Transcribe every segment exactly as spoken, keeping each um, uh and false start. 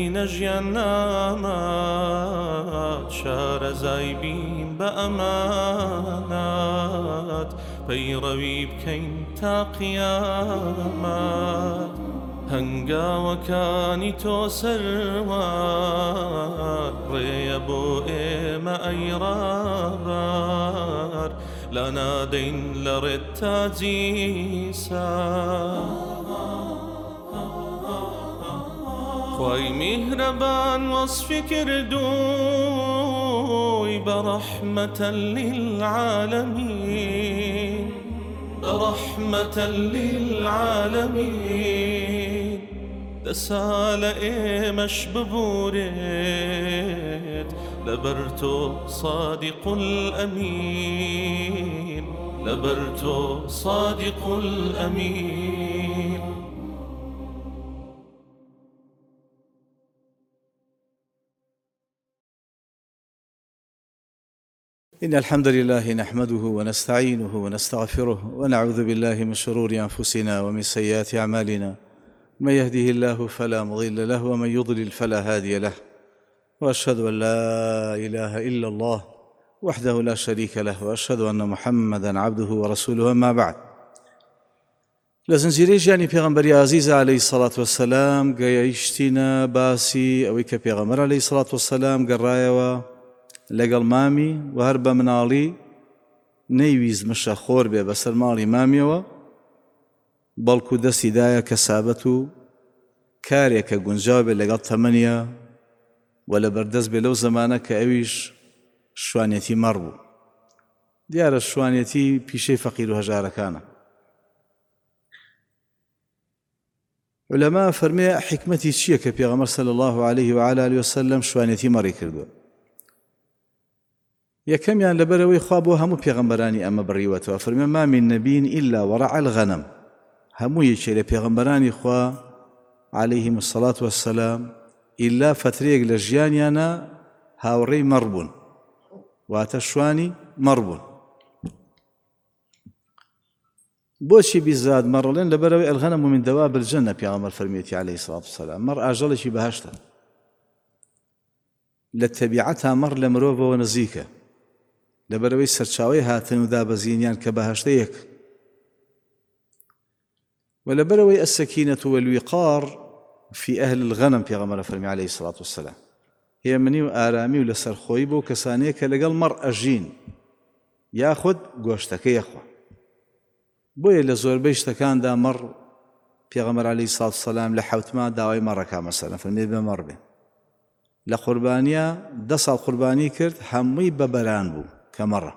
نەژیان نامات شارەزای بین بە ئەمانات پەیڕەوی بکەین تا قیامەت هەنگاوەکانی تۆ سەروار ڕێیە بۆ ئێمە ئەی ڕابار لا نادەین لە ڕێت تاجی سار خوای میهرەبان وەصفی کردووی بەڕەحمەتە للعالەمین بەڕەحمەتە للعالەمین دەسا لە ئێمەش ببورێت لەبەر تۆ صادق الأمين لەبەر تۆ صادق الأمين. إن الحمد لله نحمده ونستعينه ونستغفره ونعوذ بالله من شرور أنفسنا ومن سيئات أعمالنا من يهده الله فلا مضل له ومن يضلل فلا هادي له وأشهد أن لا إله إلا الله وحده لا شريك له وأشهد أن محمدًا عبده ورسوله أما بعد لزنجيري جاني پیغمبر عزيز عليه الصلاة والسلام گەیشتینە باسی ئەوەی کە پێغەمبەر عليه الصلاة والسلام گەڕایەوە لەگەڵ مامی و هەر بە مناڵی نەیویست مشە خۆر بێ بەسەر ماڵی مامیەوە بەڵکو دەستی دایە کەسابەت و کارێکە گونجاو بێ لەگەڵ تەمەنیە و لە بەردەست بێ لەو زەمانە کە ئەویش شوانێتی مەڕ بوو. دیارە شوانێتی پیشەی فەقیر و هەژارەکانە. عولەما فەرمێ حکمەتی چییە کە پێغەمبەر صلی الله عليه وعلى آله وسلم شوانێتی مەڕی کردووە؟ یەکەمیان لەبەرەوەی خوا بۆ هەموو پێغەمبەرانی ئەمە بڕیوەتەوە فەرمێ ما من نەبین ئیلا وەڕەع الغەنەم هەموو یەکێ لە پێغەمبەرانی خوا عليهم الصلاة والسلام ئیلا فترەیەک لە ژیانیانە هاوڕێی مەڕ بوون واتە شوانی مەڕ بوون. بۆچی بیزاد مەڕەڵێن لەبەرەوەی الغەنەم من دواب الجەنە پێغەمبەر فەرمێتی عليه الصلاة والسلام مەڕ ئاژەڵێکی بەهەشتە لە تەبیعەتها مەڕ لە مرۆڤەوە نزیکە لەبەرەوەی سەرچاوەی هاتن و دابەزینیان کە بەهەشتە یەک و لەبەرەوەی السەکینەة والویقار في أهل الغنم پێغەمبەر فەرمی عليه الصلاة والسلام هێمنی و ئارامی و لەسەرخۆیی بۆ کەسانەیە کە لەگەڵ مەڕ ئەژین یاخود گۆشتەکە یەخوا. بۆیە لە زۆربەی شتەکاندا مەڕ پێغەمبەر عليه الصلاة والسلام لە حەوتما داوای مەڕەکە مەسەلەن فەرمێ بێ مەڕ بێ. لە قوربانیە دە ساڵ قوربانی کرد هەمووی بەبەران بوو کە مەڕە.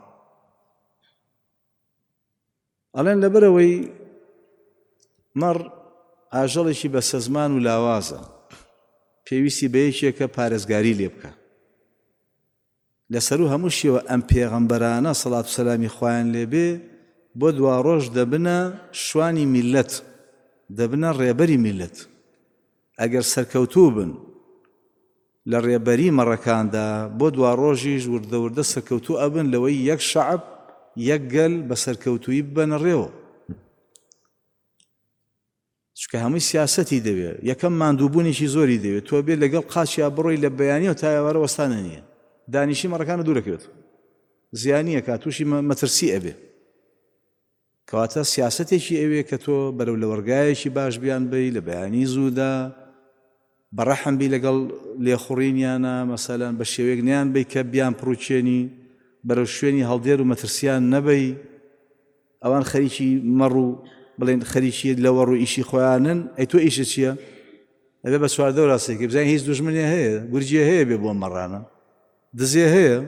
ئەڵێن لەبەرەوەی مەڕ ئاژەڵێکی بە سەزمان و لاوازە پێویستی بە یەکێکە پارێزگاری لێ بکە. لەسەر و هەموو شێوە ئەم پێغەمبەرانە سەڵات و سەلامی خوایان لێبێ بۆ دوا ڕۆژ دەبنە شوانی میلەت دەبنە ڕێبەری میلەت. ئەگەر سەرکەوتوو بن لە ڕێبەری مەڕەکاندا بۆ دوا ڕۆژیش وردە وردە سەرکەوتوو ئەبن لەوەی یەک شەعب یەک گەل بە سەرکەوتووی ببەنە ڕێوە. چکە هەمووی سیاسەتی دەوێت یەکەم ماندووبوونێکی زۆری دەوێت تۆ بێت لەگەڵ قاچیا بڕۆی لە بەیانیەوە تا ئێوارە وەستانە نییە دانیشی مەڕەکانە دوورەکەوێت زیانیە کا تووشی مەترسی ئەبێ کەواتە سیاسەتێکی ئەوێ کە تۆ بەرەو لە وەرگایەکی باش بیان بی لە بەیانی زوودا بەڕەحم بی لەگەڵ لێخوڕینیانە مەسەلەن بە شێوەیەک نیان بی کە بیان پڕوچێنی بەرەو شوێنی هەڵدێر و مەترسیان نەبی ئەوان خەریکی مەڕ و بڵێن خەریکی لەوەڕ و ئیشی خۆیانن ئەی تۆ ئیشە چییە؟ ئەبێ بە چواردە و ڕاستێکی بزانین هیچ دوژمنێ هەیە گورجیە هەیە بێ بۆ مەڕانە دزێ هەیە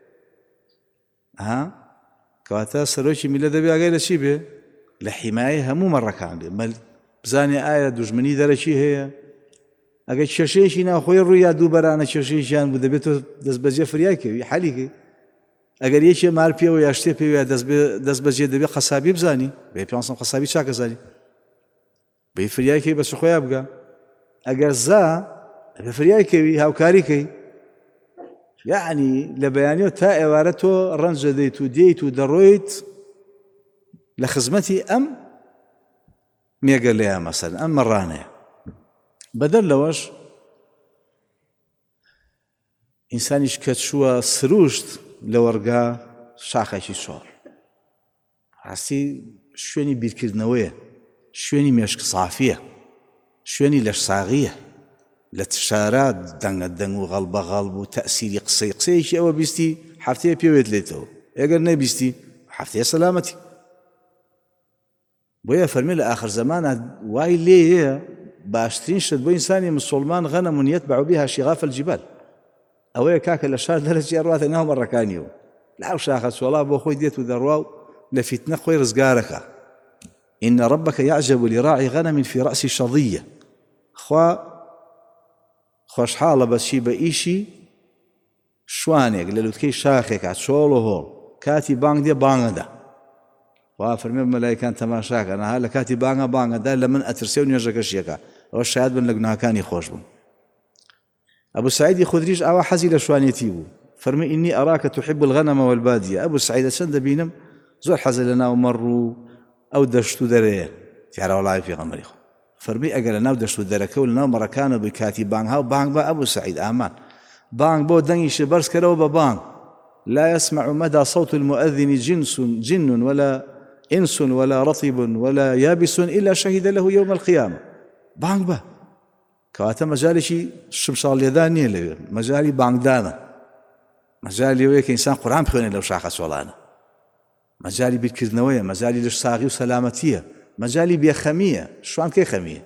ها کەواتە سەرۆکی میلە دەبێ ئاگای لە چی بێ؟ لە حیمایە هەموو مەڕەکان بێ بزانێ ئایا دوژمنی دەرەکی هەیە ئەگەر کێشەیەکی ناوخۆی ڕووی یا دوو بەرانە کێشەیەکیان بوو دەبێت تۆ دەست بەجێ فریاکەوی حەلیکەی ئەگەر یەکێ مار پێوە یا شتێ پێوە دەست بەجێ دەبێت قەسابی بزانی بێ پێنجسەد قەسابی چاکە زانی بێ فریاکەی بە چ خۆیان بگە ئەگەر زا بێ فریاکەوی هاوکاریکەی یعنی لە بەیانیەوە تا ئێوارە تۆ ڕەنجە دەیت و دێیت و دەڕۆیت لە خزمەتی ئەم مێگەلەیە مەسەلەن ئەم مەڕانەیە بەدەر لەوەش ئینسانیش کە چووە سروشت لە وەرگا شاخێکی چۆڵ ڕاستی شوێنی بیرکردنەوەیە شوێنی مێشک سافیە شوێنی لەش ساغیە لە تشارە دەنگە دەنگ و غەڵبە غەڵب و تەئسیری قسەی قسەیەکی ئەوە بیستی هەفتەیە پێوێت لێتەوە ئەگەر نەبیستی هەفتەیە سەلامەتی بۆیە فەرمی لە ئاخر زەمانە وای لێیە باشترین شت بۆ ئینسانی مسلمان غەنەم یەتبع بها شغاف الجبال ئەوەیە کاکە لە شار دەرەجی ڕاتە ناو مەڕەکانیەوە لاو شاخە چۆڵا بۆ خۆی دێت و دەڕوا و لە فیتنە خۆی ڕزگارەکە إن ربك يعجب لراعي غنم في رأس شظية خوا خۆشحاڵە بەچی بە ئیشی شوانێک لە لوتکەی شاخێکە چۆڵ و هۆڵ کاتی بانگ دێ بانگەدا وا فەرمێ مەلایکان تەماشاکە نەها لە کاتی بانگە بانگەدا لە من ئەترسێ و نوێژەکەشیەکە ئەوە شاید بن لە گوناهەکانی خۆش بوون ئەبوو سعیدی خودریش ئاوا حەزی لە شوانێتی بوو فەرمی ئینی ئەراکە تحب الغنم والبادیە ئەبوو سعیدە چەند دەبینم زۆر حەزە لە ناو مەڕ و ئەو دەشت و دەرەیە دیارە وەڵامی پێغەمبەری خوا فەرمی ئەگەر لە ناو دەشت و دەرەکە و لە ناو مەڕەکانە بووی کاتی بانگ هاو بانگ بە ئەبوو سعید ئامان بانگ بۆ دەنگیشە بەرز کەرەوە بە بانگ لا يسمع مدى صوت المؤذن جنس جن ولا إنس ولا رطب ولا يابس إلا شهد له يوم القيامة بانگ بە کەواتە مەجالێکی شمشاڵ لێدان نییە لەوێ مەجالی بانگدانە مەجالی ئەوەیە کە ئینسان قورئان بخوێنێ لەو شاخە چۆڵانە مەجالی بیرکردنەوەیە مەجالی لەش ساغی و سەلامەتیە مەجالی بێخەمیە شوان کێ خەمیە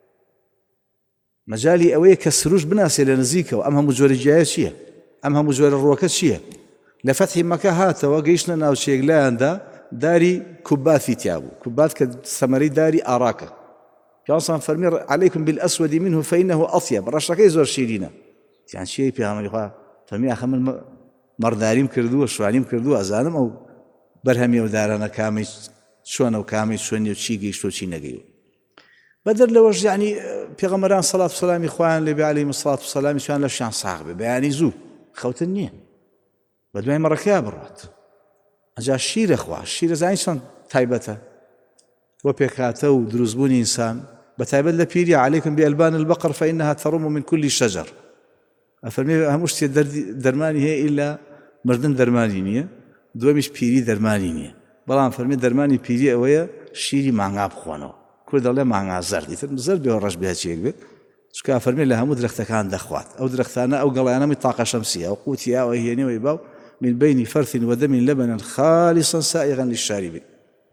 مەجالی ئەوەیە کە سروش بناسێ لە نزیکەوە ئەم هەموو جۆرە جیایە چییە ئەم هەموو جۆرە ڕۆکە چییە لە فەتحی مەکە هاتەوە گەیشتنە ناوچەیەک لایەندا داری کوباتی تیا بوو کوبات کە سەمەرەی داری ئاراکە پیانسان فەرمی عەلەیکم بالئەسوەدی منه فەئینەهو ئەطیب ڕەشەکەی زۆر شیرینە یان چییە پێغەمبەری خوا فەرمی ئاخە من مەڕداریم کردووە شوانیم کردووە ئەزانم ئەو بەرهەمی ئەو دارانە کامی چۆنە و کامی چۆنی و چی گەیشت و چی نەگەیوە بەدەر لەوەش یعنی پێغەمبەران سەڵات و سەلامی خوایان لێبێ عەلەیهیمو سەڵات و سەلامی چیان لەشیان ساغ بێ بەیانی زوو خەوتن نییە بە دوای مەڕەکەیا بڕات ئەجا شیرە خوا شیرە زانی چۆن تایبەتە بۆ پێکهاتە و دروستبوونی ئینسان بەتایبەت لە پیری عەلەیکم بئەلبان البەقر فەئینەها تەڕوم من کولی شەجەر ئەفەرمێ هەموو شتێ دەرمانی هەیە ئیلا مردن دەرمانی نییە دووەمیش پیری دەرمانی نییە بەڵام فەرمێ دەرمانی پیری ئەوەیە شیری مانگا بخۆنەوە کورد دەڵێ مانگا زەردی تر زەر بێ ڕەش بێچێک بێت چکە فەرمێ لە هەموو درەختەکان دەخوات ئەو درەختانە ئەو گەڵایانەمی تاقە شەمسیە ئەو قوتیە ئەوە هێنەوەی باو من بين فرث ودم لبنا خالصا سائغا للشاربين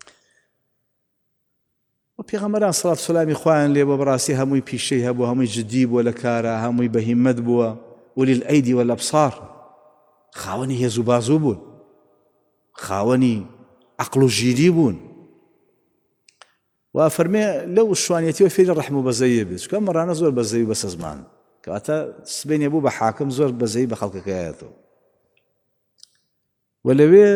وبيغمران صلاة والسلام إخوان لي وبراسي هموي بيشي هبو هموي جديب ولا كارا هموي بهمت بوا وللأيدي والأبصار خاوني هي زبازوبون خاوني عقل جيريبون وفرمي لو الشوانيتي وفير الرحمة بزي بس كم مرة أنا زور بزي بس زمان كأتا سبين يبو بحاكم زور بزي بخلق كياتو ولەوێ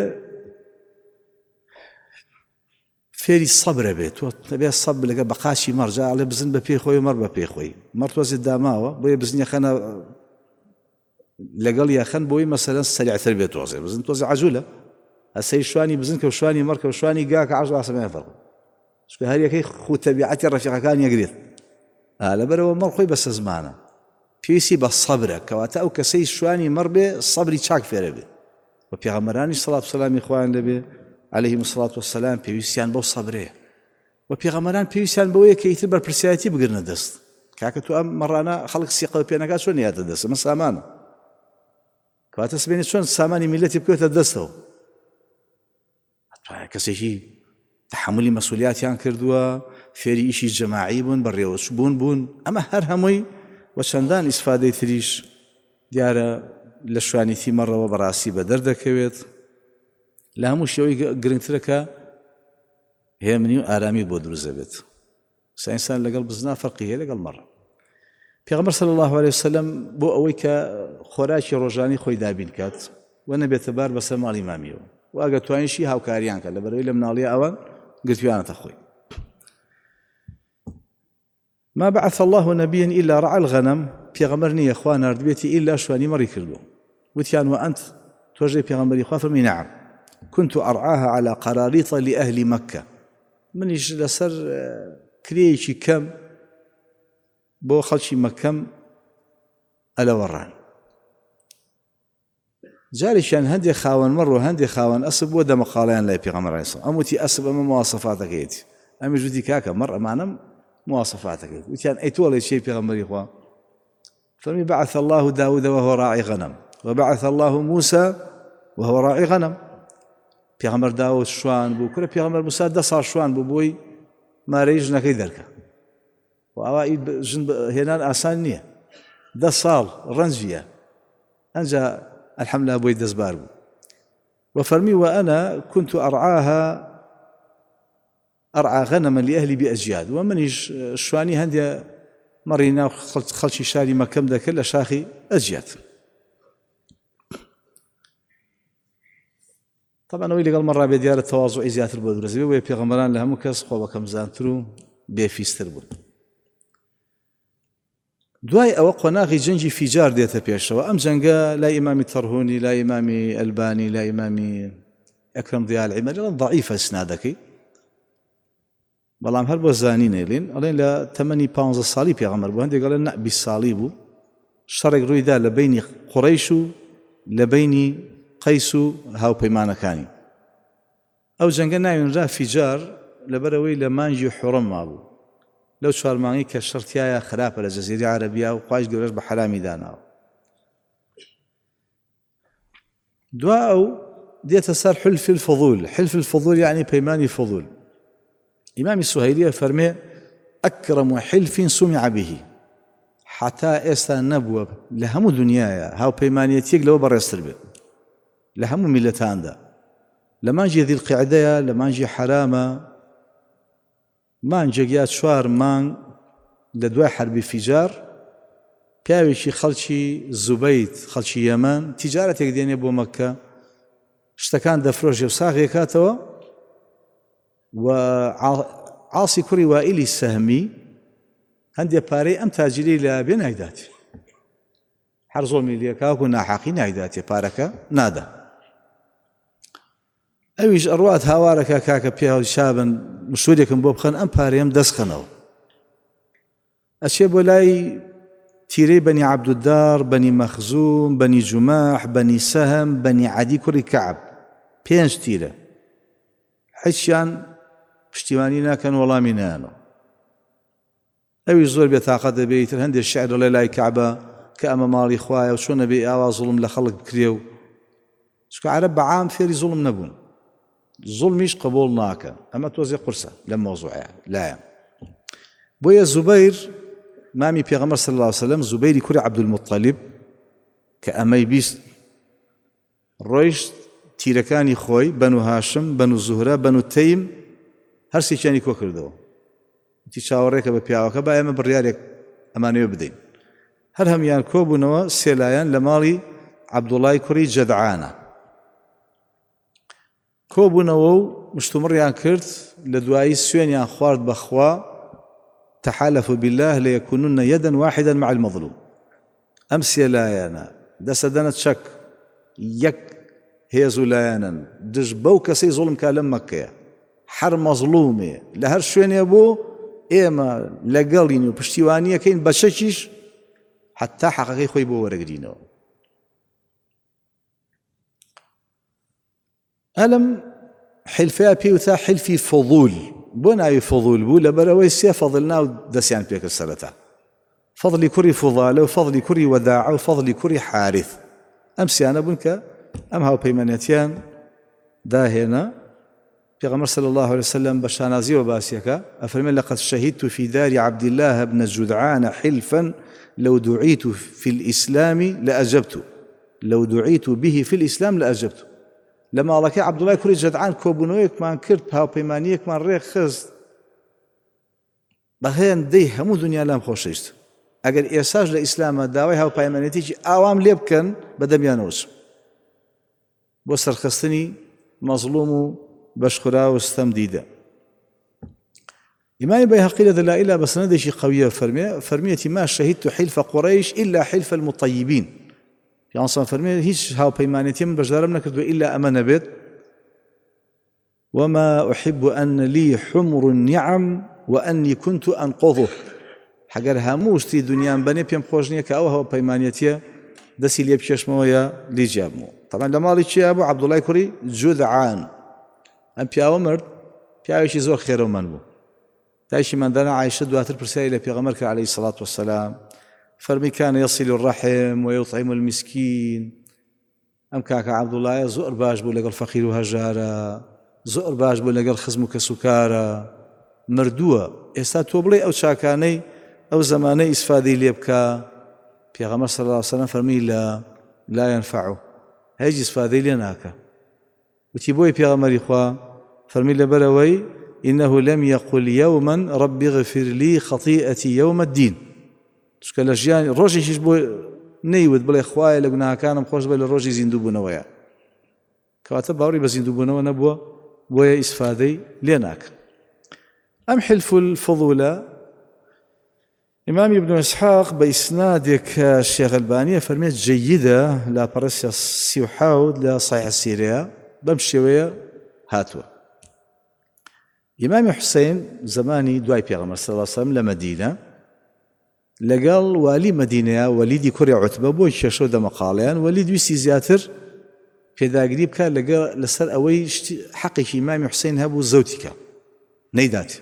فێری سەبرە بێت تۆ دەبێ سەبر لەگە بە قاچی مەڕجا ئەڵێ بزن بە پێی خۆی و مەڕ بە پێی خۆی مەڕ تۆزێت داماوە بۆیە بزن یەخەنە لەگەڵ یەخەن بۆی مەسەلەن سەریعتر بێت تۆزێ بزن تۆزێ عەجوولە ئەسەی شوانی بزن کە شوانی مەڕ کە شوانی گا کە عەشر ئاسەمێ فەرق چکە هەر یەکەی خو تەبیعەتی ڕەفیقەکان یەکرێت لەبەرەوە مەڕ خۆی بەسە زمانە پێویستی بە سەبرە کەواتە ئەو کەسەی شوانی مەڕ بێ سەبری چاک فێرە بێ وبيغمراني صلاة والسلام إخوان لبي عليهم الصلاة والسلام بيوسيان بو صبريه وبيغمران بيوسيان بويه كي يتبر برسياتي بقرنا دست كاكتو أم مرانا خلق سيقا بيانكا شون ياتا دست من سامانا كواتا سبيني شون ساماني ملتي بكوتا دستو كسيشي تحملي مسؤوليات يان كردوا فيري إشي جماعي بون بريوش بون بون أما هر هموي وشاندان إسفادة تريش ديارة لە شوانیتی مەڕەوە بەڕاستی بە دەردەکەوێت لە هەموو شێوەی گرنگترەکە هێمنی و ئارامی بۆ دروست دەبێت ساینسان لەگەڵ بزنا فەرقی هەیە لەگەڵ مەڕە پێغەمبەر صلی الله علیه وسلم بۆ ئەوەی کە خۆراکی ڕۆژانی خۆی دابین کات و نەبێتە بار بەسەر ماڵی مامیەوە و ئەگە توانیشی هاوکاریان کە لەبەرەوەی لە مناڵیە ئەوان گرتویانەتە خۆی ما بعث الله نبيا إلا رعى الغنم پیغمبرني يا اخوان اردبيتي إلا شواني مري كردو وتيان وأنت توجه پیغمبري خوا فرمي نعم كنت أرعاها على قراريط لأهل مكة من يجلسر كريشي كم بو خلشي مكم ألا وران جارێکیان هەندێک خاوەن مەڕ و هەندێک خاوەن ئەسب بۆ دەمەقاڵیان لای پێغەمبەر عەلەیهی سەلام ئەم وتی ئەسب ئەمە مواصفاتەکەیەتی ئەمیش وتی کاکە مەڕ ئەمانە مواصفاتەکەیت وتیان ئەی تۆڵێ چی پێغەمبەری خوا فەرمی بعث الله داود وهو راعي غنم وبعث الله موسى وهو راعي غنم پێغەمبەر داود شوان بوو کورە پێغەمبەر موسا دە ساڵ شوان بوو بۆی مارەی ژنەکەی دەرکە و ئەوا ژن هێنان ئاسان نییە دە ساڵ ڕەنجیە ئەنجا الحمد لله بۆی دەستبار بوو وفرمي وأنا كنت أرعاها أرعى غنما لأهلي بأجياد ومنيش شواني هندي مرينا خلشي شاري مكم ذاك إلا شاخي أجياد طبعا ويلي قال مرة بديار التواضع زيادة البودرزي ويا بيغمران لها مكس خوابا كم زانترو بيفيستر بون دوای ئەوە قۆناغی جەنگی فیجار دێتە پێشەوە ئەم جەنگە لا ئیمامی تەرهونی لا ئیمامی ئەلبانی لا ئیمامی ئەکرەم ضیاء العیمەری ضعیفە سنادەکەی بەڵام هەر بۆ زانی نێڵین ئەڵێن لە تەمەنی پانزە ساڵی پێغەمبەر بوو هەندێک ئەڵێن نە بیست ساڵی بوو شەڕێک ڕوویدا لە بەینی قوڕەیش و لە بەینی قەیس و هاوپەیمانەکانی ئەو جەنگە ناوێنرا فیجار لەبەرەوەی لە مانگی حوڕەم مابوو لەو چوار مانگی کە شەڕتیایە خراپە لە جەزیرەی عەرەبیا و خوایش گەورەش بە حەرامی داناوە دوا ئەو دێتە سەر حلف الفضول حلف الفضول يعني پەیمانی فضول ئیمامی سوهەیلیە فەرمێ ئەکرەم حلف سمع به حتا ئێستا نەبووە لە هەموو دنیایە هاوپەیمانیەتیەک لەوە بەڕێزتر بێت لە هەموو میلەتاندا لە مانگی ذی القعدەیە لە مانگی حەرامە مانگێک یا چوار مانگ لە دوای حربی فیجار پیاوێکی خەڵکی زوبەیت خەڵکی یەمەن تیجارەتێک دێنێ بۆ مەککە شتەکان دەفرۆشێ و ساغی کاتەوە و عاسی کوڕی وائیلی سەهمی هەندێک پارەی ئەم تاجیرەی لە بێ نایداتی هەر زۆڵمی لێکا و ناحەقی نایداتێ پارەکە نادا ئەویش ئەڕوات هاوارەکە کاکە پێ شابن مشورێکم بۆ بخەن ئەم پارەیەم دەستخەنەوە ئەچێ بۆ لای تیرەی بەنی عەبدودار بەنی مەخزوم بەنی جوماح بەنی سەهم بەنی عەدی کوڕی کەعب پێنج تیرە هیچیان پشتیوانی ناکەن وەڵامی نایانەوە ئەویش زۆر بێتاقەت دەبێت تر هەندێک شیعر دەڵێ لای کەعبە کە ئەمە ماڵی خوایە و چۆن نەبێ ئاوا زوڵم لە خەڵک بکرێ و چکە عەرەب بەعام فێری زوڵم نەبوون زوڵمیش قبول ناکە ئەمە تۆزێ قورسە لەم مۆزوعەیە لایە بۆیە زوبەیر مامی پێغەمبەر صلی الله علیه وسلم زوبەیری کوڕی عەبدولموطەلیب کە ئەمەی بیست ڕۆیشت تیرەکانی خۆی بەنو هاشم بەنو زوهرە بەنو تەیم هەرسێکیانی کۆ کردەوە وتی چاوەڕێکە بە پیاوەکە با ئێمە بڕیارێک ئەمانەوە بدەین هەر هەمیان کۆ بوونەوە سێلایەن لە ماڵی عەبدوڵای کوڕی جەدعانە کۆبوونەوە و مشتومڕیان کرد لە دوایی سوێنیان خوارد بەخوا تحالفوا بالله ليكونن يدا واحدا مع المظلوم ئەم سێلایەنە دەسەدەنە چەک یەک هێز و لایەنن دژ بەو کەسەی زوڵم کا لەم مەککەیە هەر مەظلومێ لە هەر شوێنێ بۆ ئێمە لەگەڵین و پشتیوانیەکەین بە چەکیش حتا حەقەکەی خۆی بۆ وەرەگرینەوە ئەلم حلفەیە پێوتە حلفی فضول بۆ ناوی فضول بوو لەبەرەوەی سێ فەضل ناو دەستیان پێکرد سەرەتا فەضلی کوڕی فوضالە و فەضلی کوڕی وەداعە و فەضلی کوڕی حارث ئەم سیانە بوون کە ئەم هاوپەیمانەتیان داهێنا پێغەمبەر صلی الله عليه وسلم بە شانازیەوە باسیەکە ئەفەرمێ لەقەد شەهیدت في دار عبد الله بن جدعان حلفا لو دعيت في الإسلام لأجبت لو دعيت به في الإسلام لأجبت لە ماڵەکەی عەبدوڵای کوڕی جەدعان کۆبوونەوەیەکمان کرد هاوپەیمانیەکمان ڕێکخست بە هێندەی هەموو دنیا لام خۆشەویست ئەگەر ئێساش لە ئیسلامە داوای هاوپەیمانێتێکی ئاوام لێ بکەن بەدەمیانەوەچ بۆ سەرخستنی مەظلوم و بەشخورا و ستەم دیدە ئیمامی بەیهەقی لە دەلائیلە بە سەنەدێکی قەویە فەرمێ فەرمیەتی ما شەهیدت حلف قوڕەیش إلا حلف المطیبین یانسان فەرمێ هیچ هاوپەیمانێتی من بەشدارم نەکردووە ئیلا ئەمە نەبێت وما أحب أن لي حمر النعم وأني كنت أنقضه حەگەر هەموو شتی دنیام بەنێ پێم خۆش نییە کە ئەو هاوپەیمانێتیە دەسی لێ بکێشمەوەیە لی جیابمەوە تەمان لە ماڵی چیا بوو عەبدوڵای کوڕی جودعان ئەم پیاوە مرد پیاوێکی زۆر خێرەومەند بوو دایکی مندانە عایشە دواتر پرسیاری لە پێغەمبەر کرد عەلەیهی سەڵات وەسەلام فەرمی کان یەصیل الرەحم وەیوطعم المسکین ئەم کاکە عەبدوڵایە زۆر باش بوو لەگەڵ فەقیر و هەژارە زۆر باش بوو لەگەڵ خزم و کەسوکارە مردووە ئێستا تۆ بڵێ ئەو چاکانەی ئەو زەمانەی ئیسفادەی لێ بکە پێغەمبەر صلی الله علیه وسلم فەرمی لا لا ينفعه هیچ ئیسفادەی لێ ناکە وتی بۆی پێغەمبەری خوا فەرمی لەبەرەوەی إنه لم يقل يوما رب اغفر لي خطيئتي يوم الدين چکە لە ژیانی ڕۆژێکیش بۆ نەیوت بڵێ خوایە لە گوناهەکانم خۆش بە لە ڕۆژی زیندووبوونەوەیە کەواتە باوەڕی بە زیندووبوونەوە نەبووە بۆیە ئیسفادەی لێ ناکە ئەم حلف الفضولە ئیمامی ابن إسحاق بإسنادێک شێخ ئەلبانیە فەرمێت جەیدە لاپەڕە سی و حەوت لە صحیح السیرەیە بەم شێوەیە هاتووە ئیمامی حوسێن زمانی دوای پێغەمبەر صلی الله علیه وسلم لە مەدینە لەگەڵ والی مەدینەیە وەلیدی کوڕی عوتبە بۆ کێشە و دەمەقاڵیان وەلید ویستی زیاتر پێداگیری بکات لەسەر ئەوەی حەقێکی ئیمامی حوسێن هەبوو زەوتیکە نەیداتی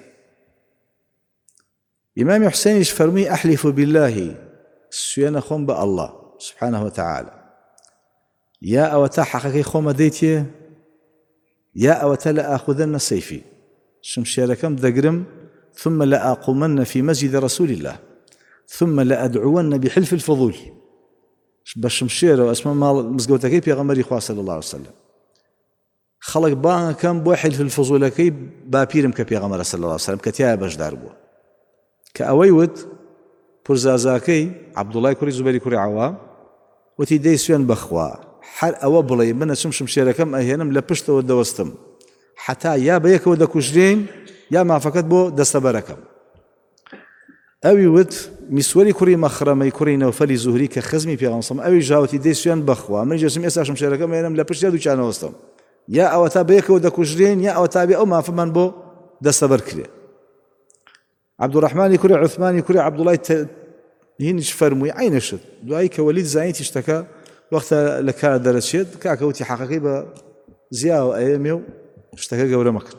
ئیمامی حوسێنیش فەرمووی ئەحلیف بالله سوێنە خۆم بە ئەڵڵا سبحانه وتعالى یا ئەوە تا حەقەکەی خۆمە دەیتێ یا ئەوە تا لە ئاخودەنە سەیفی شمشێرەکەم دەگرم ثم لأقومن في مسجد رسول الله ثم لأدعون بحلف الفضول بشمشير واسماء مال مزقوتكي بيغمري خواه صلى الله عليه وسلم خلق بان كان بو حلف الفضولكي بابيرم كبيغمر صلى الله عليه وسلم كتيا بجدار بو كأويود پرزازاكي عبد الله كوري زبيري كوري عوام وتي دي سوين بخوا حال أو بلي من اسم شمشيركم أهينم لبشت ودوستم حتى يا بيك ودا كوشرين يا ما فقط بو دستبركم أوي ود مسوري كوري مخرمي كوري نوفلي زهري كخزمي في غنصم أوي جاوتي ديسيان بخوا من جسم يسا شمشيركم أهينم لبشت يدو كان وستم يا أو تابيك ودا كوشرين يا أو تابي أو ما فمن بو دستبركلي عبد الرحمن كوري عثمان كوري عبد الله ت... هينش فرمي عينشت دعاي كوليد زاينتي اشتكى وقت لكا درشيد كاكوتي حقيقي بزياو أياميو اشتكى قبل مكر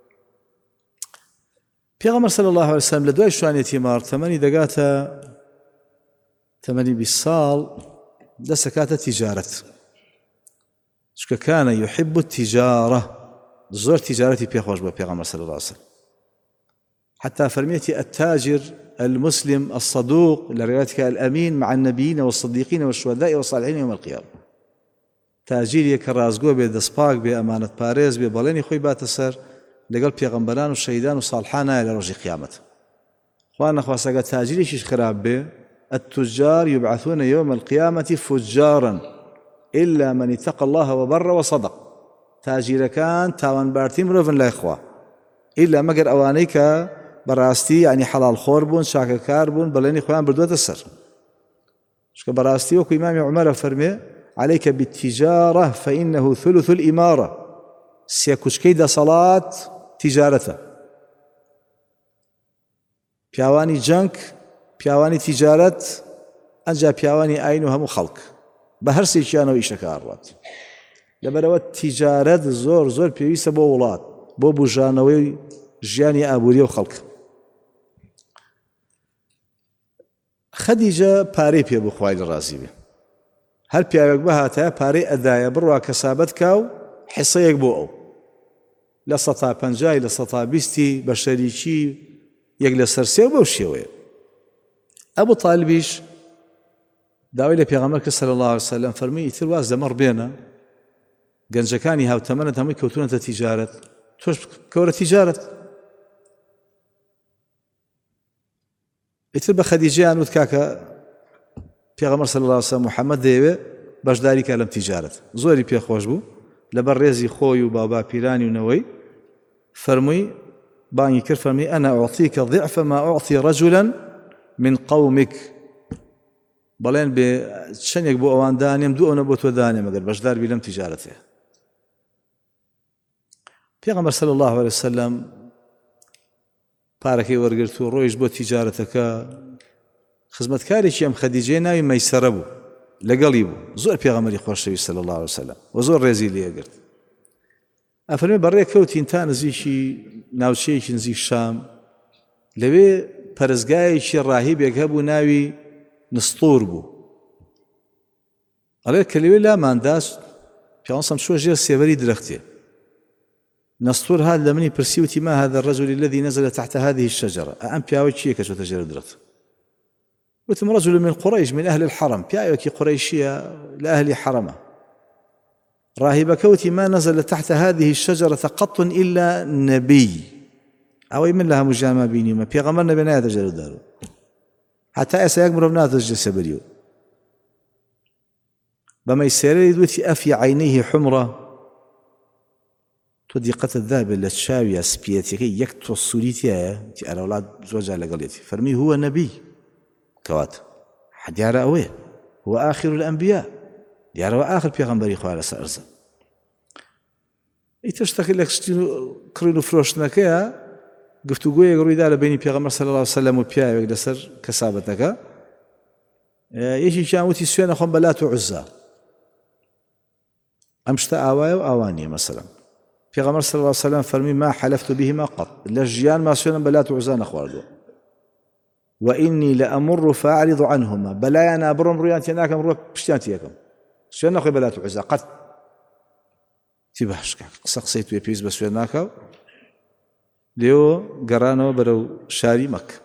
پیغمبر صلى الله عليه وسلم لدواي شوانيتي مار ثماني دقاتا ثماني بالصال دسكاتا تجارة شكا كان يحب التجارة زور تجارتي بيخوش بيغمبر صلى الله عليه وسلم حتى فرميتي التاجر المسلم الصدوق لروايتك الأمين مع النبيين والصديقين والشهداء والصالحين يوم القيامة تاجير يكرازقو بيدسباق بأمانة باريز بباليني خوي باتسر لقل بيغمبران والشهيدان والصالحان إلى رجي قيامته وانا خواسقا تاجير شيش خراب به التجار يبعثون يوم القيامة فجارا إلا من اتقى الله وبر وصدق تاجير كان تاوان بارتين مروفن لا إخوة إلا مقر أوانيك براستي يعني حلال خور بون شاككار بون بليني خوان بردوة السر شكا براستي وكو إمام عمر فرمي عليك بالتجارة فإنه ثلث الإمارة سيكوشكيد صلاة تجارته بياواني جنك بياواني تجارة أنجا بياواني أينها مخلق بهرسي كانوا إيشكاروات لبروات تجارة زور زور بيويسة بولات بو بوجانوي جياني أبوري وخلق خديجة باري بيبو خوالي الرازي بي هل بيابك بهاتا باري أدايا بروا كسابتكاو حصيك بو أو لسطا بنجاي لسطا بيستي بشريكي يقل سرسي وبوشيوي أبو طالبيش داوي لبيغمبرك صلى الله عليه وسلم فرمي يترواز دمر بينا گەنجەکانی هاوتەمەنت هەمووی کەوتونەتە تیجارەت تۆش کەورە تیجارەت ئیتر بە خەدیجەیان وت کاکە پێغەمبەر صلی الله علیه وسلم محەممەد دەیەوێ بەشداری کە لەم تیجارەت زۆری پێخۆش بوو لەبەر ڕێزی خۆی و باوباپیرانی و نەوەی فەرمووی بانگی کرد فەرمی ئەنا ئوعطیکە ضعف ما أعطي رجلا من قومك بەڵێن بێ چەندێک بۆ ئەوان دانێم دوو ئەوە بۆ تۆ دانێم ئەگەر بەشدار بی لەم تیجارەتێ پێغەمبەر صلی الله عليه وسلم پارەکەی وەرگرت و ڕۆیشت بۆ تیجارەتەکە خزمەتکارێکی ئەم خەدیجەیە ناوی مەیسەرە بوو لەگەڵی بوو زۆر پێغەمبەری خۆشەویست صلی الله عليه وسلم و زۆر ڕێزی لێگرت ئەفەرمێ بەڕێ کەوتین تا نزیکی ناوچەیەکی نزیک شام لەوێ پەرستگایەکی ڕاهیبێک هەبوو ناوی نستور بوو ئەڵێ کە لەوێ لامانداست پیاوەسەم چووە ژێر سێبەری درەختێ نستور هات لە منی پرسی وتی ما هذا الرجل الذي نزل تحت هذه الشجرة ئەم پیاوە چییە کە چۆتە ژێر درەخت وتم رجل من قريش من أهل الحرم پیاوێکی قڕیشیە لە ئەهلی حرمە راهبەکەوتی ما نزل تحت هذه الشجرة قط إلا نبي ئەوەی من لە هەموو ژیانما بینیمە پێغەمبەر نەبێ نایەتە ژێر دار هەتا ئێستا یەک مرۆڤ ناتوانێت ژێر سێبەریەوە بەمەی سێرەی دوتی ئەفی عینەیه حمرە تۆ دیقەتت دابێت لە چاویە سپیەتەکەی یەک تۆ سووری تایە تی ئەرە وڵات زۆر جار لەگەڵێتی فەرمی هو نەبی کەواتە دیارە ئەوەیە هو آخر الأنبياء دیارەوە آخر پێغەمبەری خوا لەسەر ئەرزە ئیتر شتەکە لە کڕین و فرۆشتنەکەیە گفتوگۆیەک ڕوویدا لە بینی پێغەمبەر صلی الله عليه وسلم و پیاوێک لەسەر کەسابەتەکە یەکێکیان وتی سوێنە خۆم بە لات و عوزا ئەم شتە ئاوایە و ئاوان نییە مەسەلەن پێغەمبەر صلی الله عليه وسلم فەرمی ما حلفت بهما قط لە ژیانما سوێنم بە لات و عوزا نەخواردووە وإني لأمر فأعرض عنهما بلايانا برم رويان تيناكم روك بشتيان تيكم سوين نخوي بلاتو عزا قد تبهش قصقصيت ويبيز بسوين ناكو ليو قرانو برو شاري مك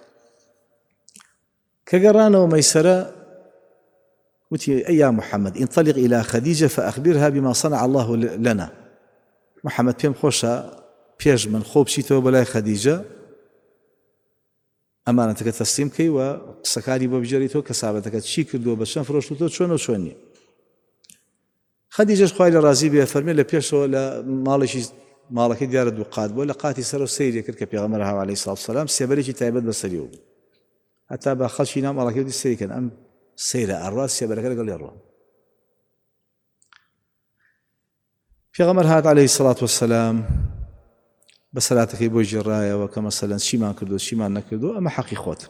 كقرانو ميسرة وتي أي محمد انطلق إلى خديجة فأخبرها بما صنع الله لنا محمد بيم خوشا بيج من خوب شيتو بلاي خديجة ئەمانەتەکە تەسلیم کەی و قسەکانی بۆ بجێڕیتەوە کەسابەتەکە چی کردووە بە چەند فرۆشتووە چۆن و چۆن نییە خەدیجەش خوای لە ڕازی بێ فەرمێ لە پێشەوە لە ماڵێکی ماڵەکەی دیارە دوو قات بووە لە قاتی سەر و سەیرێ کرد کە پێغەمبەر هاو عەلەیهی سڵات وسەلام سێبەرێکی تایبەت بەسەریەوە بوو هەتا بە خەڵکی ناو ماڵەکەی وتی سەیرکەن ئەم سەیرە ئەڕوا سێبەرەکە لەگەڵ ڕوا پێغەمبەر هات عەلەیهی سڵات وسەلام بەسەلاتەکەی بۆی جێڕایەوە کە مەسەلەن چیمان کردو چیمان نەکردو ئەمە حەقی خۆت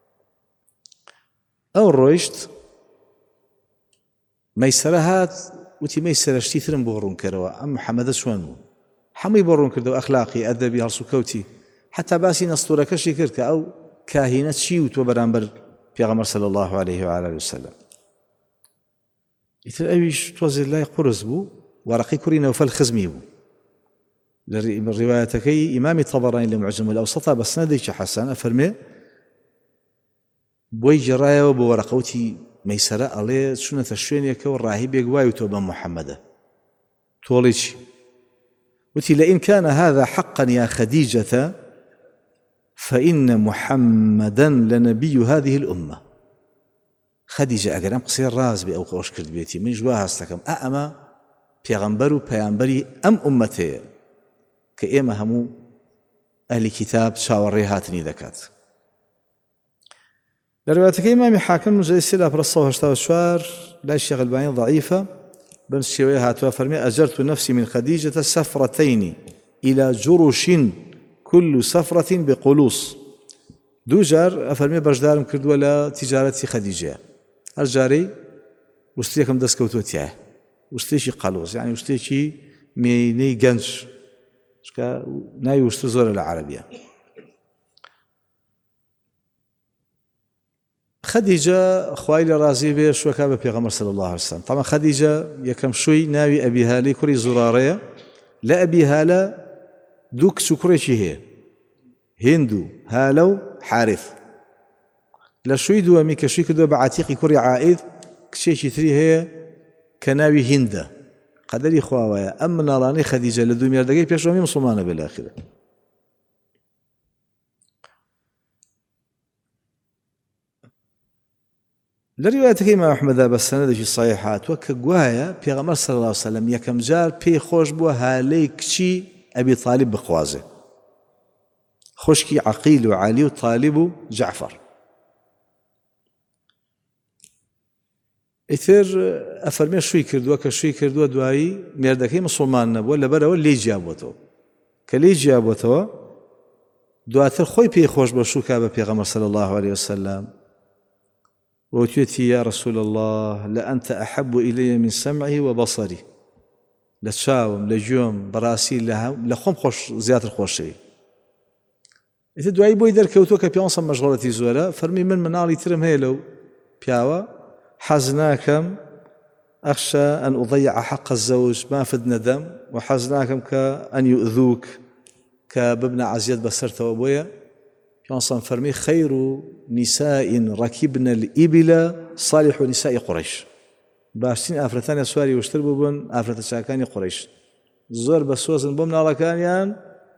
ئەو ڕۆیشت مەیسەرە هات وتی مەیسەرە شتی ترم بۆ ڕوونکەرەوە ئەم محەممەدە چۆن بوو هەمووی بۆ ڕوون کردەوە ئەخلاقی ئەدەبی هەڵسوکەوتی حتا باسی نەستوورەکەشی کرد کە ئەو کاهینە چی وتوە بەرامبەر پێغەمبەر صلی الله عليه وعلى وسلم ئیتر ئەویش تۆزێ لای قورس بوو وەرەقەی کوڕی نەوفەل خزمی بوو روايتكي إمام الطبراني لمعجم الأوسط بس نديك حسن أفرمي بوي جرايا وبورقوتي ميسرة عليه شنو تشوين يكو الراهب يقواي وتوبا محمد توليش وتي لئن كان هذا حقا يا خديجة فإن محمدا لنبي هذه الأمة خديجة أقرام قصير راز بأو قوش كرد بيتي من جواها استكم أأما بيغمبرو بيغمبري أم أمتي کە ئێمە هەموو ئەهلی کتاب چاوەڕێ هاتنی دەکات لە ڕوایەتەکەی ئیمامی حاکم مجلدی سێ لا پڕ هەشتا و چوار لای شێخ ئەلبانی ضعیفە بەم شێوەیە هاتووە فەرمێ ئەجەرت نفسی من خەدیجەتە سەفرەتەینی إلى جروش كل سفرة بقلوص دوو جار ئەفەرمێ بەشدارم کردووە لە تیجارەتی خەدیجەیە هەر جارەی وشتێکم دەستکەوتووە تایە وشتێکی قەلۆز یعنی وشتێکی مێینەی گەنج ناوی وشتر زۆرە لە عەرەبیە خەدیجە خوای لە ڕازی بێ شوەکا بە پێغەمبەر صلی الله عليه وسلم طبعا خەدیجە یەکەم شووی ناوی ئەبی هالەی کوڕی زوڕارەیە لە ئەبی هالە دوو کچ و کوڕێکی هەیە هیند و هالە و حارث لە شووی دووەمی کە شووی کردووە بە عاتیقی کوڕی عائید کچێکی تری هەیە کە ناوی هیندە قەدەری خواوایە ئەم مناڵانەی خەدیجە لە دوو مێردەکەی پێشەوەمی مسلمانە بێ لەئاخیرە لە ڕیوایەتەکەی ئیمام ئەحمەدا بە سەنەدێکی صحیح هاتووە کە گوایە پێغەمبەر صلی الله عليه وسلم یەکەم جار پێی خۆش بووە هالەی کچی ئەبی طالب بخوازێ خوشکی عەقیل و عەلی و طالب و جەعفەر ئیتر ئەفەرمێ شووی کردووە کە شووی کردووە دوایی مێردەکەی مسلمان نەبووە لەبەرەوە لێی جیابووەتەوە کە لێی جیابووەتەوە دواتر خۆی پێی خۆش بە شووکا بە پێغەمبەر صلی الله عليه وسلم وتوێتی یا رسول الله لأنت أحب إلي من سمعي وبصري لە چاوم لە گوێم بەڕاستی لە خۆم خۆش زیاتر خۆشەوی. ئیتر دوایی بۆی دەرکەوتووە کە پێ مەشغوڵەتی زۆرە فەرمی من مناڵی ترم هەیە لەو پیاوە حەز ناکەم أخشى أن أضيع حق الزوج ما فد ندم وحەز ناکەم کە أن يؤذوك کە ببنە عەزیەت بەسەرتەوە بۆیە پێ فەرمی خەیر نساء ركبن الإبل صالح نساء قريش باشترین ئافرەتانە سواری وشتر بوون ئافرەتە چاکانی قوڕیش زۆر بە سۆزن بۆ مناڵەکانیان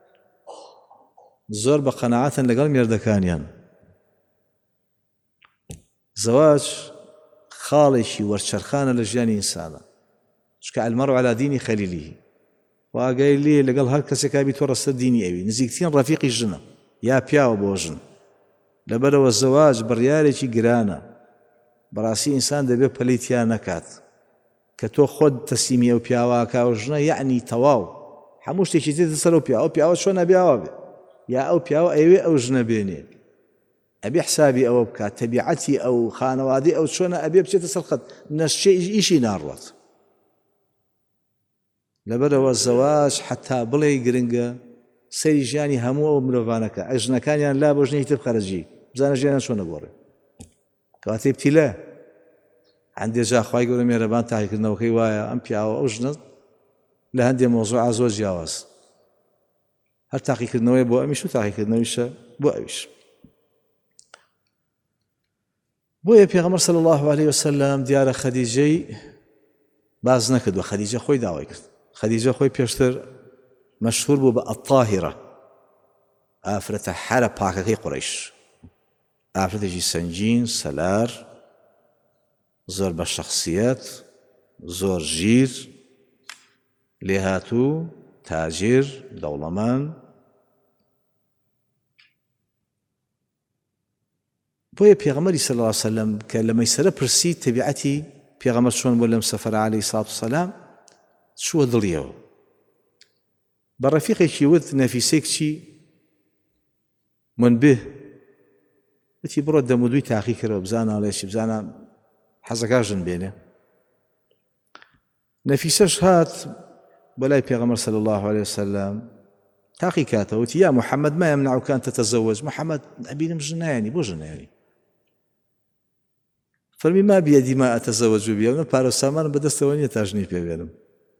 زۆر بە قەناعەتن لەگەڵ مێردەکانیان. زەواج خاڵێکی وەرچەرخانە لە ژیانی ئینسانە چکە المەرء على دینی خەلیلیه واگای لێ لەگەڵ هەر کەسێکا بی تۆ ڕەستە دینی ئەوی نزیکترین ڕەفیقی ژنە یا پیاوە بۆ ژن. لەبەرەوە زەواج بڕیارێکی گرانە بەڕاستی ئینسان دەبێت پەلەیتیان نەکات کە تۆ خۆت تەسلیمی ئەو پیاوە کاوە ژنە یعنی تەواو هەموو شتێکی تێتە سەر ئەو پیاوە ئەو پیاوە چۆن نەبیاوە بێ یا ئەو پیاوە ئەوێ ئەو ژنە بێنێ ئەبێ حسابی ئەوە بکات تەبیعەتی ئەو خانەوادەی ئەو چۆنە ئەبێ بچێتە سەر خەت نەشچێ ئیشی ناڕوات. لەبەرەوە زەواج حتا بڵێ گرنگە سەیری ژیانی هەموو ئەو مرۆڤانەکە ئەو ژنەکانیان لا بۆ ژنێکی تر بخەرەجی بزانە ژیانیان چۆن نەگۆڕێ کەواتەی ابتیلا عندێ جا خوای گەورە مێرەبان تاقیکردنەوەکەی وایە ئەم پیاوە ئەو ژنە لە هەندێ مۆزوعا زۆر جیاواز هەر تاقیکردنەوەی بۆ ئەمیش و تاقیکردنەوەیشە بۆ ئەویش. بۆیە پێغەمبەر صلی الله عليه وسلم دیارە خەدیجەی باز نەکردووە خەدیجە خۆی داوای کرد. خەدیجە خۆی پێشتر مەشهور بوو بە ئەطاهرە ئافرەتە حەرە پاکەکەی قوڕیش ئافرەتێکی سەنگین سەلار زۆر بە شەخسیەت زۆر ژیر لێهاتوو تاجیر دەوڵەمەند. بۆیە پێغەمبەری صلی الله علیه وسلم کە لە مەیسەرە پرسی تەبیعەتی پێغەمبەر چۆن بۆ لەم سەفەرە عەلەیهی سەڵات وسەلام چووە دڵیەوە بە ڕەفیقێکی وت نەفیسەی کچی منبه وتی بڕۆ دەمودووی تاقی کردەوە بزانە ئەڵێشی بزانە حەزەکە ژن بێنێ. نەفیسەش هات بەلای پێغەمبەر صلی الله عليه وسلم تاقی کاتەوە وتی یا محەممەد ما يمنعك أن تتزوج محەممەد ئەبینم ژن نایانی بۆ ژن نایانی فەرمی ما بيدي ما أتزوج بها من پارە و سامانم بەدەستەوە نییە تا ژنی پێ بێنم.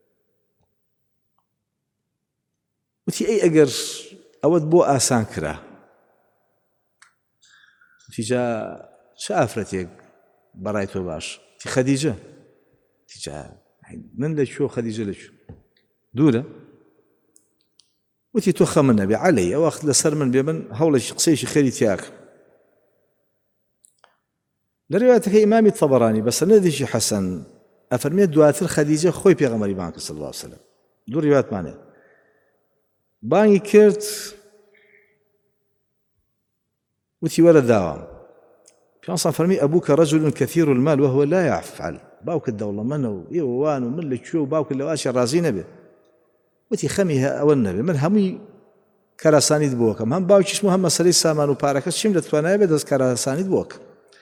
وتی ئەی ئەگەر ئەوەت بۆ ئاسان کرا تیجا چه ئافرەتێک بەڕای تۆ باش تی خەدیجە تیجا من لەکوێ خەدیجە لەکوێ دوورە وتی تۆ خەمە نەبێ عەلەی ئەو وەخت لەسەر من بێ من هەوڵێکی قسەیەکی خێری تیاکە. لە ڕێواتەکەی ئیمامی تەبەرانی بە سەنەدێکی حەسەن ئەفەرمێت دواتر خەدیجە خۆی پێغەمبەری بانگ کرد صلی الله علیه وسلم. دوو ڕێواتمانێ بانگی کرد وتی وەرە داوام پێغەمبەر فەرمی ئەبووکە رەجل كثير المال وهو لا يفعل باوکت دەوڵەمەندە و ئێوەوان و من لەکوێ و باوکت لەواشی ڕازی نەبێ. وتی خەمی ئەوە نەبێ من هەمووی کاراسانیت بۆکەم هەم باوکیشم و هەم مەسەلەی سامان و پارەکەس چیم دەتوانایە بێ دەست کاراسانیت بۆکە.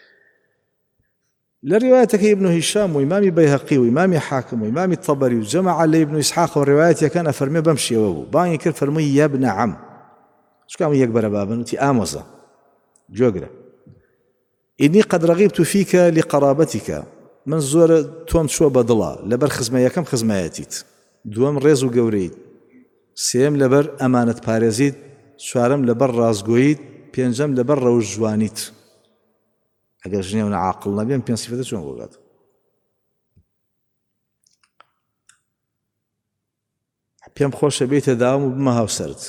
لە ڕێوایەتەکەی ابن هیشام و ئیمامی بەیهەقی و ئیمامی حاکم و ئیمامی تەبەری و جەمەعە لە ابن ئیسحاق و ڕێوایەتەکان ئەفەرمێ بەم شێوە بوو بانگی کرد فەرمووی یا ابن عەم چکە هەموو یەک بەرەبابن وتی ئامۆزە گوێگرە ئینی قەد ڕەغیبت فیکە لقەرابەتیکە من زۆرە تۆم چووە بە دڵە لەبەر خزمە یەکەم خزمایەتیت دووەم ڕێز و گەورەیت سێم لەبەر ئەمانەت پارێزیت چوارەم لەبەر ڕازگۆییت پێنجەم لەبەر ڕەوش جوانیت. ئەگەر ژنێ عاقڵ نەبێن پێنج سیفەتە چۆن بۆگات. پێم خۆشە بێتە داوام و بمە هاوسەرت.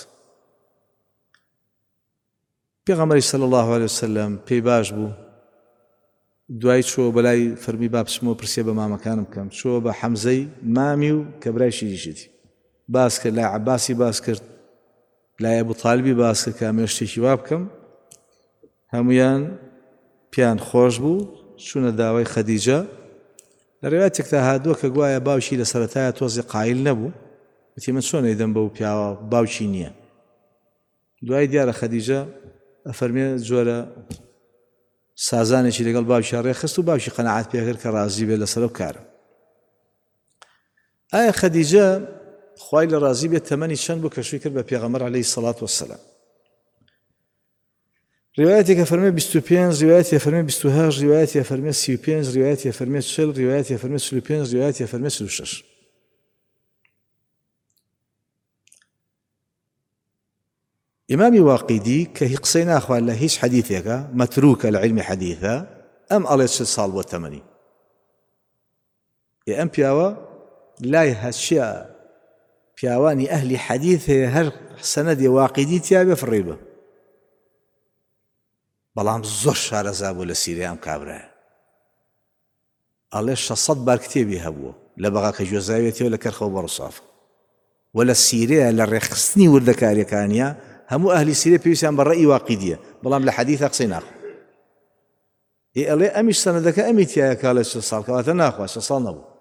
پێغەمبەری صلی الله عليه وسلم پێی باش بوو دوای چووە بەلای فەرمی با بچمەوە پرسیە بە مامەکانم بکەم چووە بە حەمزەی مامی و کە برایشی دیشتی باس کرد لای عەباسی باس کرد لای ئەبوو تاڵیبی باس کرد کە ئەمێ شتێکی وا بکەم هەمویان پیان خۆش بوو چوونە داوای خەدیجە. لە ڕێواتێکدا هاتووە کە گوایە باوکی لە سەرەتایە تۆزی قایل نەبوو وتی من چۆن ئەیدەم بەو پیاوە باوکی نییە. دوای دیارە خەدیجە ئەفەرمێ جۆرە سازانێکی لەگەڵ باوکی ڕێخست و باوکی قەناعەت پێکرد کە ڕازی بێت لەسەر و کارم. ئایا خەدیجە خوای لە ڕازی بێت تەمەنی چەند بوو کە شووی کرد بە پێغەمبەر عەلەیهی سەڵات وەسەلام؟ ڕیوایەتێکە فەرمێ بیست و پێنج، ڕیوایەتێکە فەرمێ بیست و هەشت، ڕیوایەتێکە فەرمێ سی و پێنج، ڕیوایەتێکە فەرمێ چل، ڕیوایەتێکە فەرمێ چل و پێنج، ڕیوایەتێکە فەرمێ چل و شەش. ئیمامی واقیدی کە هی قسەی ناخوات لە هیچ حەدیثێکە مەتروکە لە عیلمی حەدیثە ئەم ئەڵێ چل ساڵ بۆ تەمەنی. ئەم پیاوە لای هەچیە پیاوانی ئەهلی حەدیث هەیە هەر سەنەدی واقیدی تیا بێ فڕێ بە، بەڵام زۆر شارەزا بوو لە سیرەیە ئەم کابرایە. ئەڵێ شەسەد بار کتێبی هەبووە لە بەغاکە گوێزاوێتەوە لە کەرخەوە بەڕووساف و لە سیرەیە لە ڕێخستنی وردەکاریەکانیە هەموو ئەهلی سیرە پێویستیان بە ڕەئی واقیدیە، بەڵام لە حەدیثە قسەی ناخوات. ئێ ئەڵێ ئەمیش سەنەدەکە ئەمی تایە کا لە چل ساڵ کەواتە ناخوات چل ساڵ نەبوو.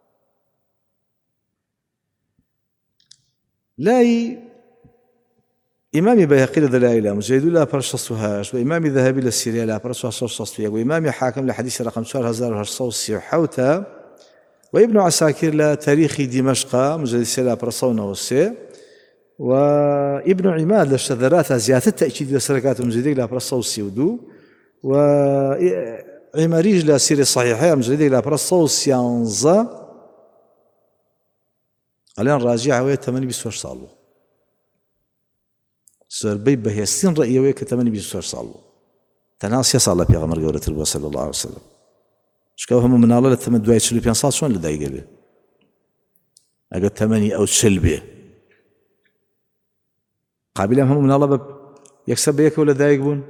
لای ئیمامی بەیهەقی لە دەلایل مجەید و لاپەڕ شەست و هەشت و ئیمامی ذەهەبی لە سیرە لاپەڕ چوارسەد و شەست و یەک و ئیمامی حاکم لە حەدیثی ڕەقەم چوار هەزار و هەشت سەد و سی و حەوت و ئیبن عەساکیر لە تاریخی دیمەشقا مجەلدی سێ لاپەڕ سەد و نەوە و سێ و ئیبن عیماد لە شەذەراتە زیاتر تەئکید لەسەر دەکات مجەلدێک لاپەڕ سەد و سی و دوو و عیمەریش لە سیرە صەحیحەیە مجەلدێک لاپەڕ سەد و سیانزە ئەڵێن ڕاجی ئەوەیە تەمەنی بیست و هەشت ساڵ بوو. زۆربەی بەهێزترین ڕەئیەوەیە کە تەمەنی بیست و هەشت ساڵ بوو، تەنها سێ ساڵ لە پێغەمبەر گەورەتر بووە صلی الله علیه وسلم. شکاو هەموو مناڵە لە تەمەن دوای چل و پێنج ساڵ چۆن لەدایکە بێ ئەگەر تەمەنی ئەو چل بێ؟ قابل ئەم هەموو مناڵە بە یەکسەر بە یەکەوە لەدایک بوون؟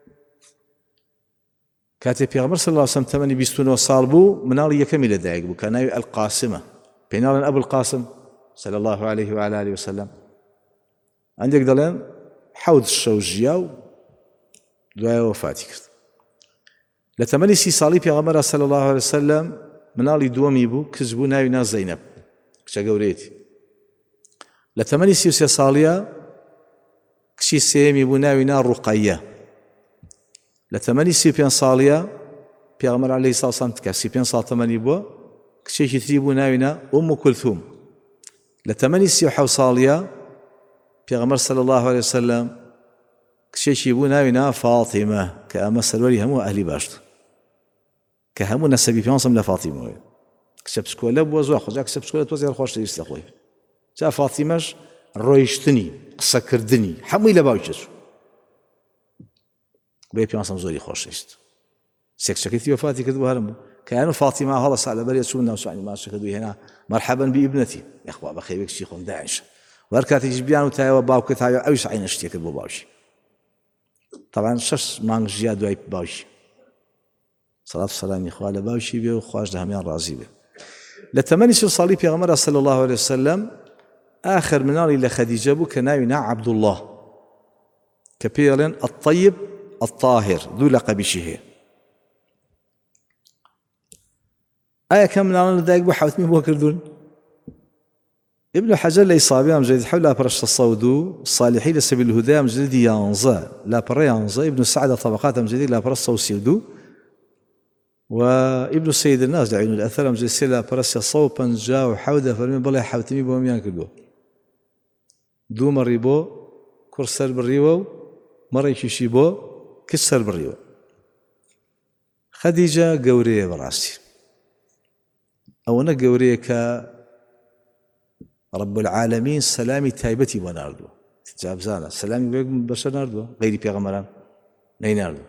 کاتێ پێغەمبەر صلی الله علیه وسلم تەمەنی بیست و نۆ ساڵ بوو مناڵی یەکەمی لەدایک بوو کە ناوی ئەلقاسمە، پێی ناڵێن ئەبو القاسم صلی الله عليه وعلى آله وسلم. عندێک دەڵێن حەوت شەو ژیا و دوایە وەفاتی کرد. لە تەمەنی سی ساڵی پێغەمبەر صلی الله عليه وسلم مناڵی دووەمی بوو، کچ بوو ناوی نا زەینەب کچە گەورەیەتی. لە تەمەنی سی و سێ ساڵیە کچی سێمی بوو ناوی نا ڕوقەیە. لە تەمەنی سی و پێنج ساڵیە پێغەمبەر عەلەیهی سەڵات وسەلام کە سی و پێنج ساڵ تەمەنی بووە کچێکی تری بوو ناوی نا ئوم کولثوم. لە تەمەنی سی و حەوت ساڵیە پێغەمبەر صلی الله عليه وسلم کچێکی بوو ناوی نا فاتیمە کە ئەمە سەروەری هەموو ئەهلی باشتر کە هەموو نەسەبی پێغەمبەر لە فاتیمەوەیە. کچە پچکۆلە بووە زۆر خۆش، کچە پچکۆلە تۆ زیاتر خۆشەویستە خۆی. جا فاتیمەش ڕۆیشتنی قسەکردنی هەمووی لە باوکی چوو بۆیە پێغەمبەر زۆری خۆشەویست. سێ کچەکەی وەفاتی کرد بۆ هەرم بوو کە یان فاتیمە هەڵە سا لەبەرێ چوون ناو سوانی ماشەکە دوی هێنا مەرحەبەن بئیبنەتی یەخوا بەخێوێکشی خۆم داعیشە و هەر کاتێکیش بیان و تایەوە باوکت هاوێ ئەویش عینە شتێ کرد بۆ باوکی. طبعا شەش مانگ ژیا دوای باوکی سەڵات و سەلامی خوا لە باوکی بێ و خوش لە هەمیان ڕازی بێ. لە تەمەنی چل ساڵی پێغەمبەر صلی الله عليه وسلم ئاخر مناڵی لە خەدیجە بوو کە ناوی نا عەبدوڵڵاه کە پێی دەڵێن الطەیب الطاهر دوو لەقەبیشی هەیە. ئایا کەم مناڵان لەدایک بوو حەوتمی بۆ کردوون؟ ابن حجر لە ئیصابیە مجلدی حەوت لاپەڕە شەش سەد و دوو، صالحی لە سەبیل الهودایە مجلدی یانزە لاپەڕە یانزە، ابن سعد طبقات مجلدی لاپەڕە سەد و سی و دوو و ابن سید الناس لە عین الأثر مجلدی سێ لاپەڕە سێ سەد و پەنجا و حەوت دەفەرمێ بەڵێ حەوتمی بۆ هەمیان کردووە. دوو مەڕی بۆ کوڕ سەر بڕیوە و مەڕێکیشی بۆ کچ سەر بڕیوە. خەدیجە گەورەیە بەڕاستی، ئەوەنە گەورەیە کە رب العالمین سەلامی تایبەتی بۆ ناردووە. جا بزانە سەلامی بۆ بەشەر ناردووە غەیری پێغەمبەران نەیناردووە.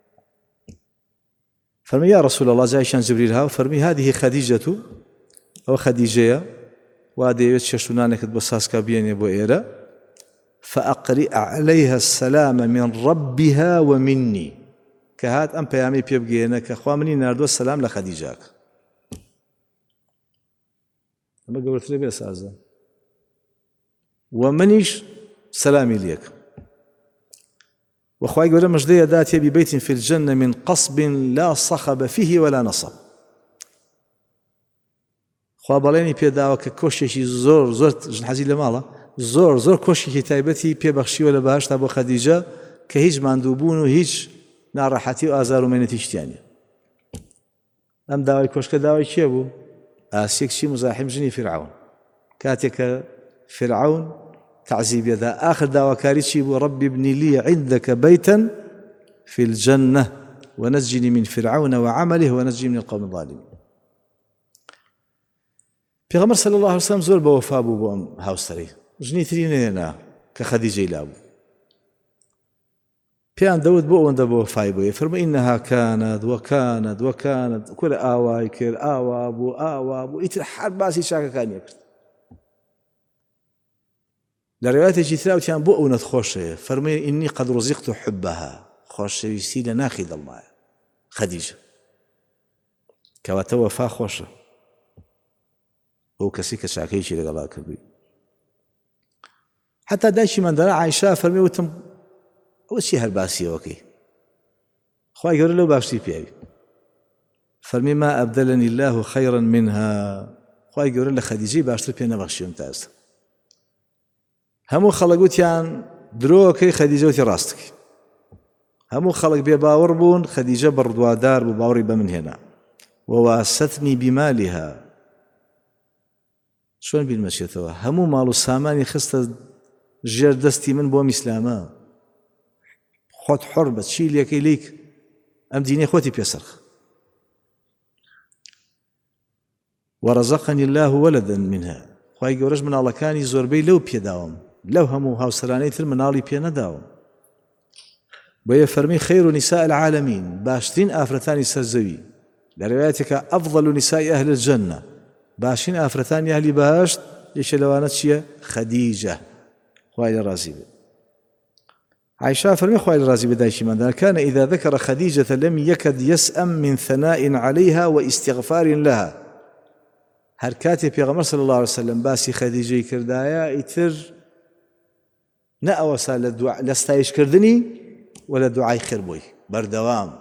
فەرمی یا رسول الله جایشان جبریل هاو فەرمی هذه خەدیجەت و ئەوە خەدیجەیە وا دەیەوێت شەشتونانێکت بۆ ساسکا بێنێ بۆ ئێرە فأقرئ عليها السلام من ربها ومني کە هات ئەم پەیامی پێ بگێنە کە خوا منی ناردووە سەلام لە خەدیجاکە. ئەمە گەورەترە بێ سازە و منیش سەلامی لێک. وخوای گەورە مژدەیە داتێ ببیت في الجنة من قصب لا صخب فيه ولا نصب. خوا بەڵێنی پێداوە کە کۆشێکی زۆر زۆر ژنحەزی لە ماڵە زۆر زۆر کۆشێکی تایبەتی پێبەخشیوە لە بەهەشتا بۆ خەدیجە کە هیچ ماندووبوون و هیچ ناڕەحەتی و ئازار و مێنەتی شتیانە. ئەم داوای کۆشکە داوای کێ بوو؟ ئاسیەکشی مزاحم ژنی فرعون. کاتێک کە فرعون تعزیبێدا ئاخر داواکاری چی بوو؟ رب ابني لي عندك بيتا في الجنة ونجني من فرعون وعمله ونجني من القوم الظالمين. پێغەمبەر صلی الله علیه وسلم زۆر بەوەفا بوو بۆ ئەم هاوسەرەی. ژنی تری نێنا کە خەدیجەی لابوو. پێیان دەوت بۆ ئەوەندە بەوەفای بووە. فەرمووی إنها كانت وكانت وكانت کورە ئاوای کرد، ئاوا بوو، ئاوا بوو، ئیتر هەر باسی چاکەکانیە کرد. لە ڕێواتێکی تراوتیان بۆ ئەو نەتخۆشەیە فەرمووی إني قد رزقت حبها، خۆشەویستی لە ناخی دڵمایە خەدیجە، کەواتە وەفا خۆشە ئەو کەسی کە چاکەیەکی لەگەڵا کردووی. حتا دایکی مندانە عایشا فەرمووی وتم ئەوە چی هەر باسیەوەکەی؟ خوای گەورە لەو باشتری پێوی. فەرمی ما ئەبدەلەنی الله خەیڕا منها، خوای گەورە لە خەدیجەی باشتر پێ نەبەخشیوم تا ئێستا. هەموو خەڵک وتیان درۆکەی خەدیجە وتی ڕاستەکەی. هەموو خەڵک بێ باوەڕ بوون خەدیجە بڕدوادار بوو باوەڕی بە من هێنا. وواستنی بمالها، چۆن بیرمەچێتەوە؟ هەموو ماڵ و سامانی خستە ژێر دەستی من بۆ ئیسلامە. خۆت حڕ بە چی لێکەی لیک ئەم دینەی خۆتی پێسەرخ. وەرەزەقەنی الله وەلەدًا منها، خوای گەورەش مناڵەکانی زۆربەی لەو پێداوم، لەو هەموو هاوسەرانەی تر مناڵی پێ نەداوم. بۆیە فەرمی خەیر و نیساء العالەمین، باشترین ئافرەتانی سەرزەوی. لە ڕێوایەتێکە ئەفضەل و نیساء ئەهل الجەنە، باشترین ئافرەتانی ئەهلی بەهەشت یەکێ لەوانە چییە؟ خەدیجە، خوای لێ ڕازی بێت. عائشة فرمي خوالي الرازي بدايش من كان إذا ذكر خديجة لم يكد يسأم من ثناء عليها واستغفار لها. هر كاتب پیغمبر صلى الله عليه وسلم باسي خديجة كردايا اتر نأوسا للدعاء لستايش كردني ولا دعاء خير بوي بردوام.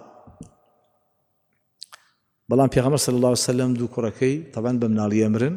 بلان پیغمبر صلى الله عليه وسلم دو كركي طبعا بمنالي أمرن.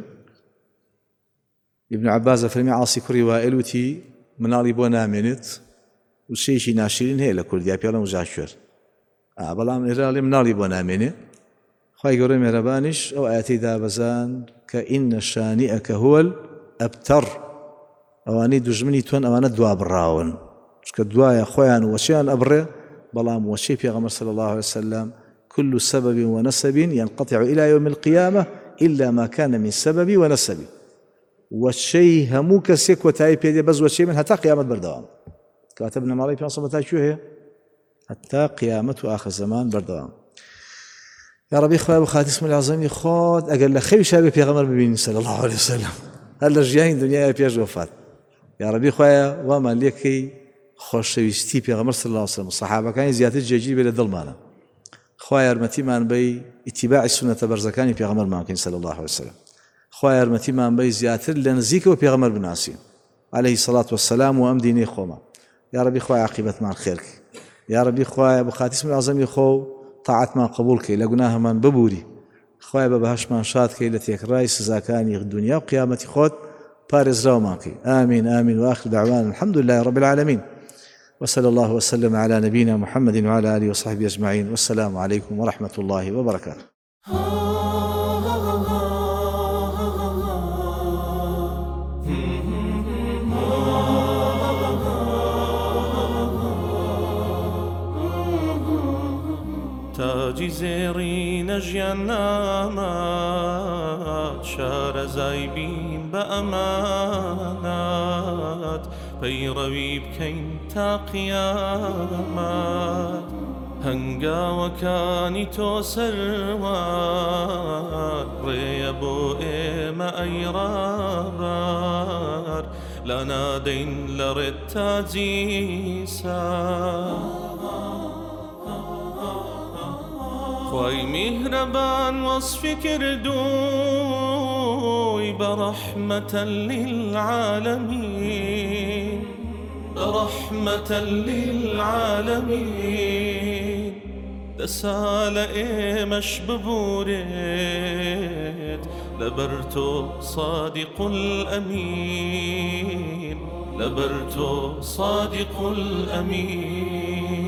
ابن عباس فرمي عاصي كري وائلوتي منالي بونا منت وشيشي ناشرين هي لكرديا بيالا مجاشور. آه بلان إرالي منالي بونا منت. خواهي قولي مهربانش أو آياتي دابزان كإن شانئك هو الأبتر. أواني دجمني تون أوانا دوا براون. شك دوايا خويان وشيان أبره بلام وشي پیغمبر صلى الله عليه وسلم كل سبب ونسب ينقطع إلى يوم القيامة إلا ما كان من سبب ونسب. والشيء هموك سيك وتاي بيدي بز والشيء من حتى قيامة بردوام. كاتبنا مالي في نصبتها شو هي؟ حتى قيامة آخر زمان بردوام. يا ربي خويا بخات اسم العظيم خود أقل خير شابي پیغمبر ببینی صلى الله عليه وسلم. هل رجعين دنيا بيج وفات. يا ربي خويا وما ليكي خوش ويستي پیغمبر صلى الله عليه وسلم. الصحابة كان زيادة جيجي بلا ظلمانا. خويا ارمتي مان بي اتباع السنة برزكاني پیغمبر ماكين صلى الله عليه وسلم. خويا ارمتي مان بي زيادة لنزيك وبيغمبر بناسين عليه الصلاة والسلام وأمديني خوما. يا ربي خويا عاقبة مع خيرك. يا ربي خويا بخات اسم العظيم خو طاعت ما قبولك لقناها من ببوري خويا ببهاش من شادك التي رايس زاكاني الدنيا وقيامتي خود بارز راوماكي آمين آمين وآخر دعوانا الحمد لله رب العالمين وصلى الله وسلم على نبينا محمد وعلى آله وصحبه أجمعين والسلام عليكم ورحمة الله وبركاته. تاجی زێڕینە ژیاننامات شارەزای بین بە ئەمانات پەیڕەوی بکەین تا قیامەت هەنگاوەکانی تۆ سەروار ڕێیە بۆ ئێمە ئەی ڕابار لا نادەین لە ڕێت تاجی سار خوای میهرەبان وەصفی کردووی بەڕەحمەتەن للعالەمین بەڕەحمەتەن للعالەمین دەسا لە ئێمەش ببورێت لەبەر تۆ صادق الأمين لەبەر تۆ صادق الأمين